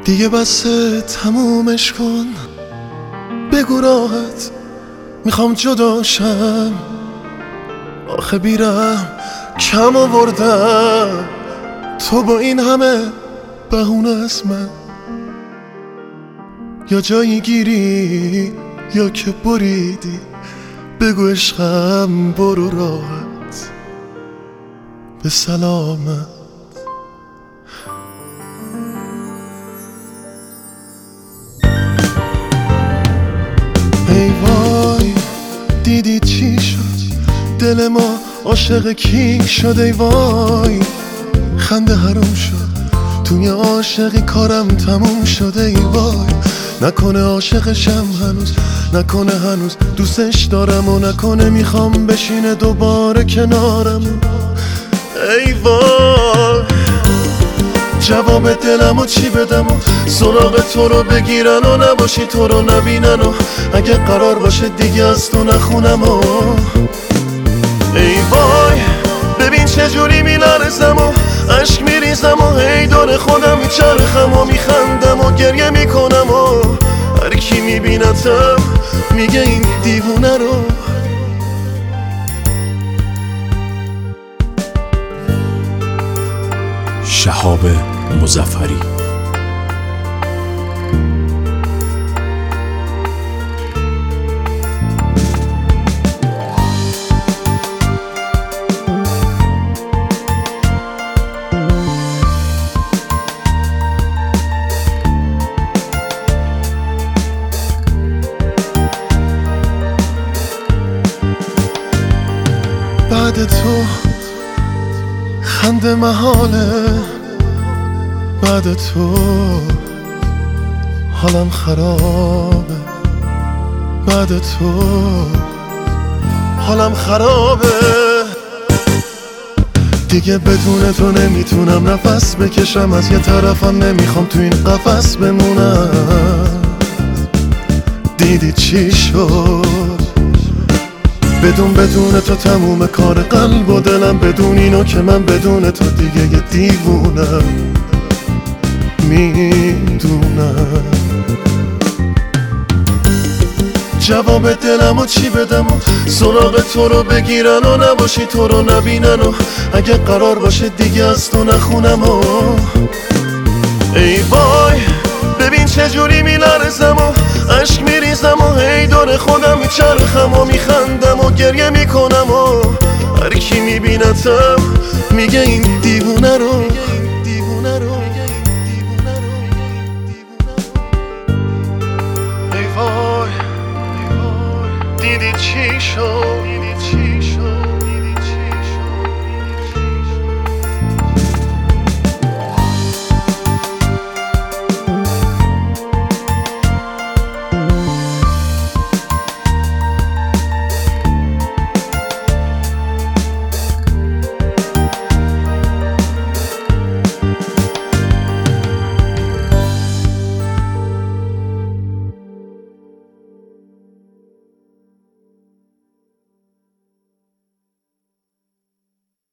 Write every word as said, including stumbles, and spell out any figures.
دیگه بسه تمومش کن، بگو راحت میخوام جداشم. آخه بیرم کم آوردم، تو با این همه بهونه از من یا جایی گیری یا که بریدی. بگو عشقم برو راحت به سلامت. ای وای دیدی چی شد، دل ما عاشق کی شد. ای وای خنده حروم شد، توی عاشقی کارم تموم شد. ای وای نکنه عاشقشم هنوز، نکنه هنوز دوستش دارم و نکنه میخوام بشینه دوباره کنارم. ای وای جواب دلم و چی بدم و سراغ تو رو بگیرن و نباشی تو رو نبینن و اگه قرار باشه دیگه از تو نخونم و ای وای ببین چجوری میلرزم و عشق میریزم و هی دور خودم میچرخم و میخندم و گریه میکنم و هر کی میبینتم میگه این دیوونه رو. شهاب مظفری. بعد تو خنده محاله، بعد تو حالم خرابه، بعد تو حالم خرابه. دیگه بدون تو نمیتونم نفس بکشم، از یه طرفم نمیخوام تو این قفس بمونم. دیدی چی شد بدون بدون تو تموم کار قلب و دلم، بدون اینو که من بدون تو دیگه یه دیوونم میدونم. جواب دلم و چی بدم و سراغ تو رو بگیرن و نباشی تو رو نبینن و اگه قرار باشه دیگه از تو نخونم و ای وای ببین چجوری میلرزم و عشق میریزم و هی دور خودم میچرخم و میخندم و گریه میکنم و هر کی میبینتم میگه این دیوونه